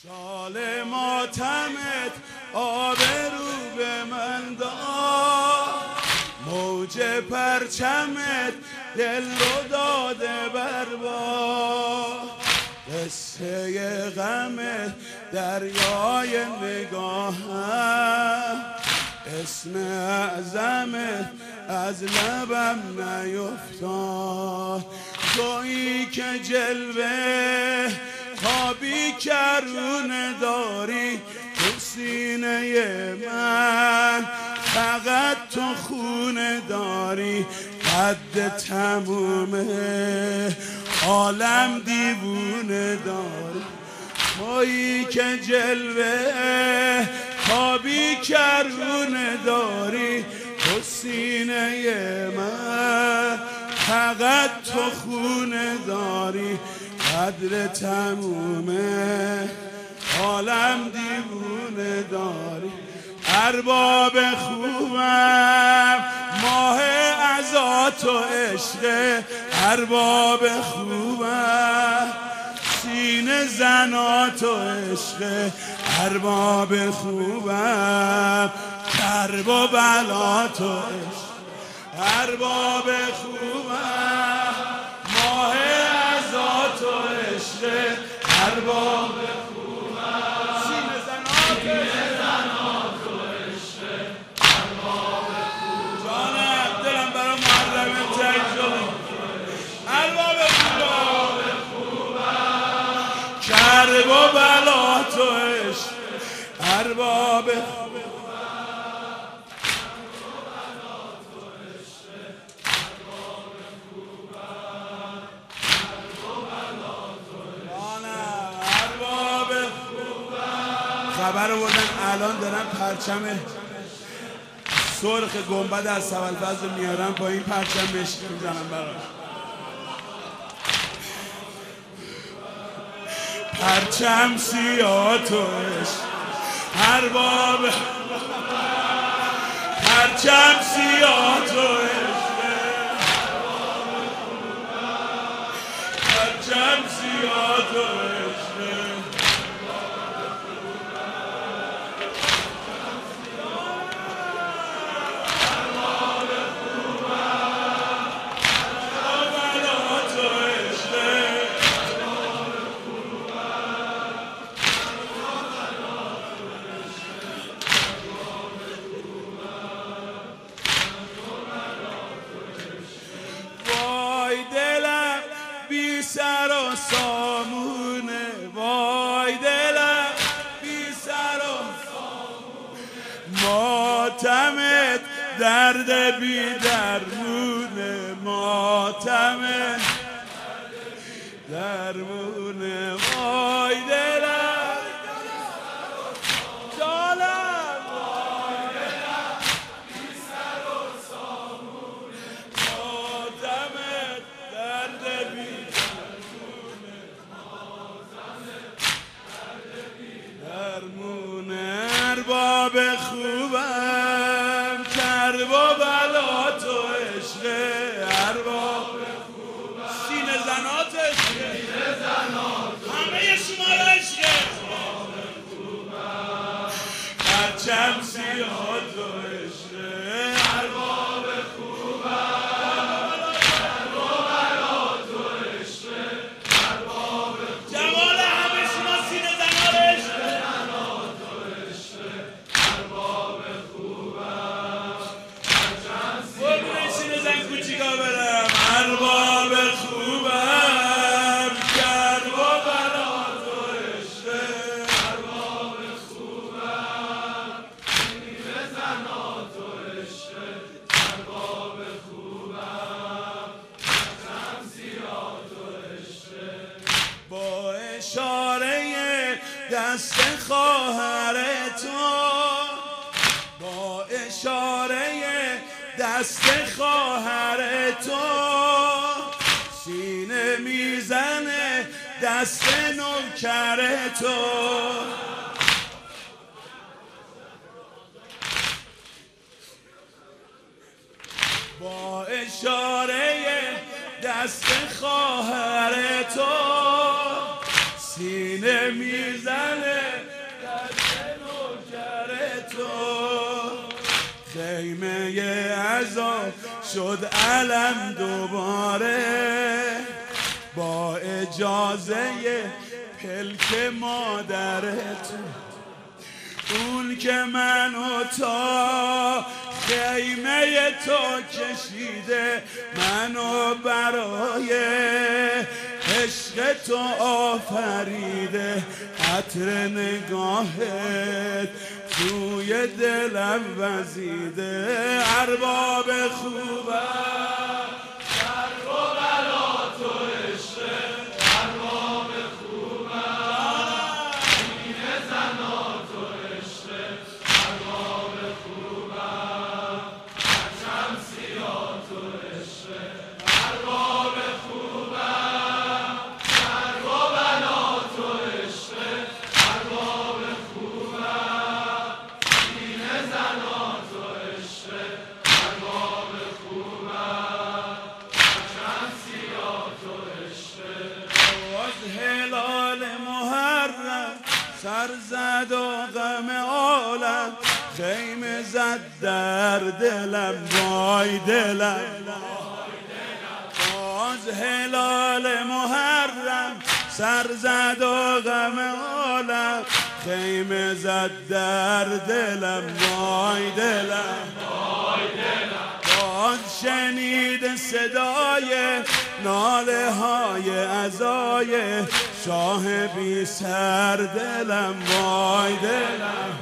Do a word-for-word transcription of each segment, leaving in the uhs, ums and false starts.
سال ماتمت آبرو به من داد، موج پرچمت دل رو داده بر باد، قصه غمت دریای نگاهم، اسم اعظمت از لبم نیفتاد. تویی که جلوه خوابی کرونه داری تو سینه من، فقط تو خونه داری قد تمومه عالم دیوونه داری. تویی که جلوه خوابی کرونه داری تو سینه من، فقط تو خونه داری قدر تمومه عالم دیوونه داری. ارباب خوبم ماه عزات و عشق، ارباب خوبم سینه زنات و عشق، ارباب خوبم کرب و بلات و عشق، ارباب خوبم ماه عزات و عشق، ارباب خوبم سینه زنات و عشق، ارباب خوبم. جانم دلم برای محرم تنگ شده، ارباب خوبم کرب و بلات و عشق، ارباب خبر آوردن الان دارن پرچم سرخ گنبد از سبلفضل میارن پایین، پرچم مشکی میزنن براش. پرچم سیاه تو عشق، ارباب پرچم سیاه تو عشق، پرچم سیاه تو عشق، سر و سامونه وای دلم بی سر و سامونه، ماتمت درد بی درمونه، ماتمت درمونه وای دلم جانم وای دلم بی سر و سامونه، ماتمت درد بی ارباب خوبم کرب و بلات و عشق، ارباب خوبم سینه زنات عشق، همه شما را عشق، ارباب خوبم پرچم سیاه و عشق، ارباب خوبم کرب و بلات و عشق، ارباب جمال همه شما سینه زنات عشق، ارباب خوبم کرب و بلات و عشق، ارباب خوبم سینه زنات و عشق، ارباب خوبم پرچم سیاه و عشق. با اشاره دست خواهر تو، با اشاره دست خواهر تو سینه میزنه دست نوکر تو، با اشاره دست خواهر تو سینه میزنه دست نوکر تو، خیمه عذاب شد علم دوباره، با اجازه پلک مادرت، اون که منو تا خیمه تو کشیده، منو برای عشق تو آفریده، عطر نگاهت توی دلم وزیده. ارباب خوبم در و بلا تو عشق، ارباب خوبم سینه زنا تو عشق، ارباب خوبم پرچم سیاه تو عشق، ارباب خوبم در و بلا تو عشق، ارباب خوبم سینه زنا تو عشق، ارباب خوبم پرچم سیاه تو عشق. از هلال محرم سر زد و غم عالم، خیمه زد در دلم وای دلم. از هلال محرم سر زد و غم عالم، خیمه زد در دلم وای دلم. باز شنید صدای ناله های عزای شاه بی سر دلم وای دلم.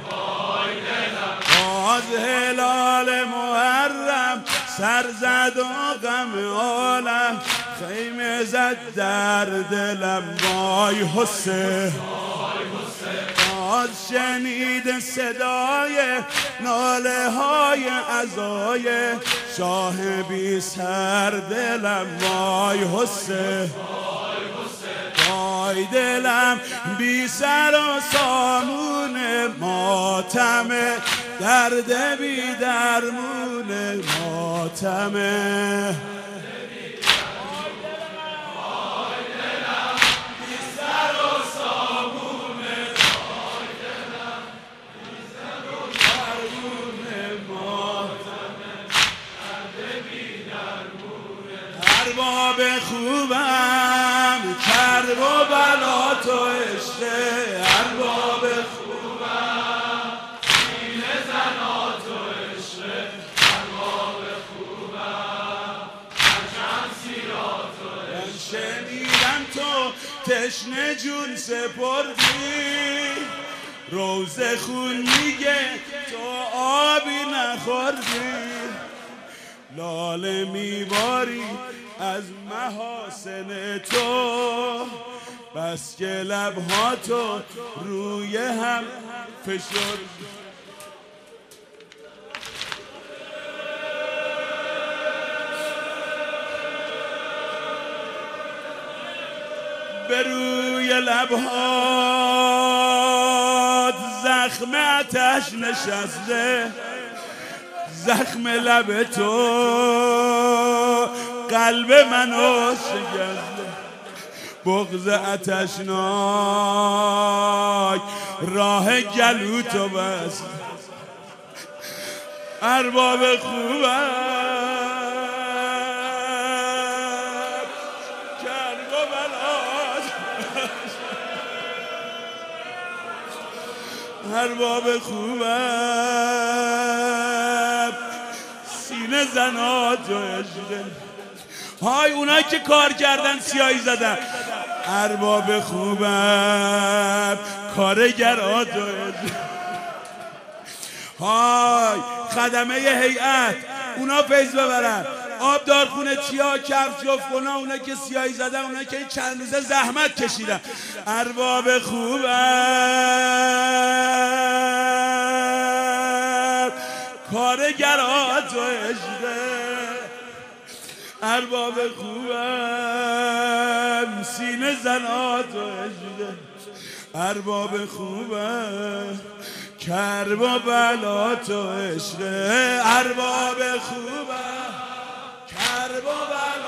باز هلال محرم سر زد و غم عالم، خیمه زد در دلم وای حسین. باز شنید صدای ناله های عزای شاه بی سر دلم وای حسین. وای دلم بی سر و سامون ماتمه، درد بی درمون ماتمه. ارباب خوبم کرب و بلا تو عشق، ارباب خوبم سینه زنا تو عشق، ارباب خوبم پرچم سیاه تو عشق. شنیدم تو تشنه جون سپردی، روز خون میگه تو آبی نخوردی، لاله میباری از محاسن تو، بس که لبها تو روی هم فشرد. به روی لبهات زخم آتش نشسته، زخم لب تو قلب منو شکسته، بغض آتشناک راه گلو تو بست. ارباب خوبم کرب و بلات، ارباب خوبم سینه زنا تو عشق. های اونایی که کار کردن سیاهی زدن، ارباب خوبم کارگرا تو عشق. های خدمه هیئت اونا فیض ببرن، آبدار خونه چیا کفش جفتگونا، اونا که سیاهی زدن، اونا که چند روزه زحمت کشیدن، ارباب خوبم کارگرا تو عشق. ارباب خوبم سینه زنا تو عشق، ارباب خوبم کرب و بلا تو عشق، ارباب خوبم کرب و بلا